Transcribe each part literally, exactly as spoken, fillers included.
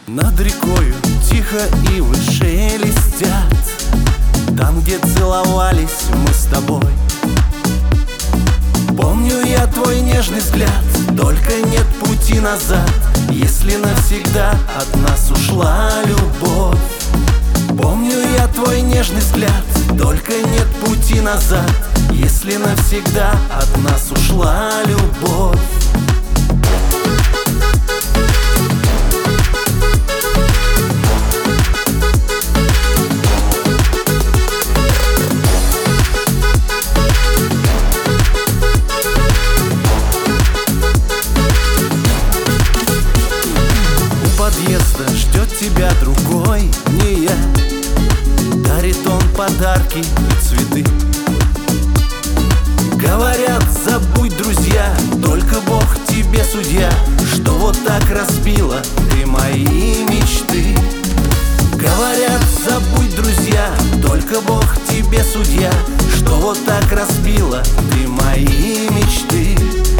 Над рекою тихо ивы шелестят, там, где целовались мы с тобой. Помню я твой нежный взгляд, только нет пути назад, если навсегда от нас ушла любовь. Помню я твой нежный взгляд, только нет пути назад, если навсегда от нас ушла любовь. Подъезда ждет тебя другой, не я. Дарит он подарки и цветы. Говорят, забудь, друзья, только Бог тебе судья, что вот так разбила ты мои мечты. Говорят, забудь, друзья, только Бог тебе судья, что вот так разбила ты мои мечты.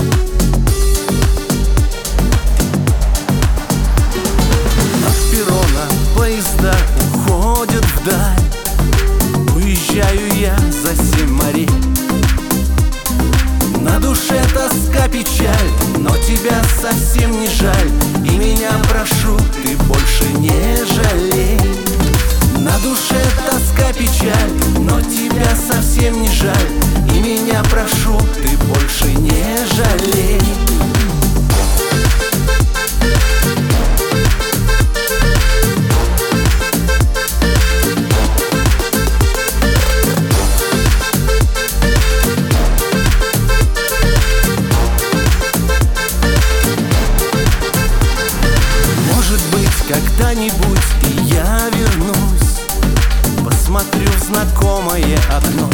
Поезда уходят вдаль, уезжаю я за семь морей. На душе тоска, печаль, но тебя совсем не жаль, и меня прошу, ты больше не жалей. На душе тоска, печаль, но тебя совсем не жаль, и меня прошу, ты больше не жалей. Когда-нибудь и я вернусь, посмотрю в знакомое окно,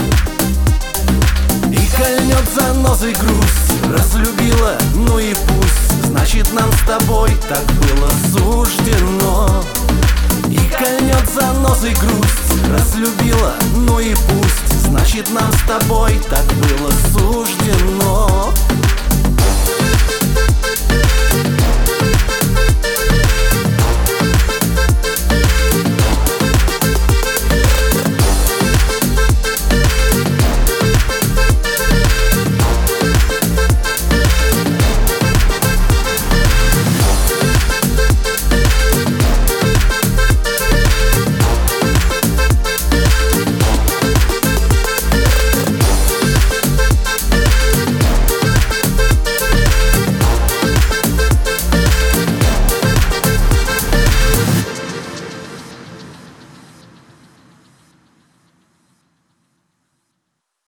и кольнет занозой грусть. Разлюбила, ну и пусть, значит нам с тобой так было суждено. И кольнет занозой грусть. Разлюбила, ну и пусть, значит нам с тобой так было суждено.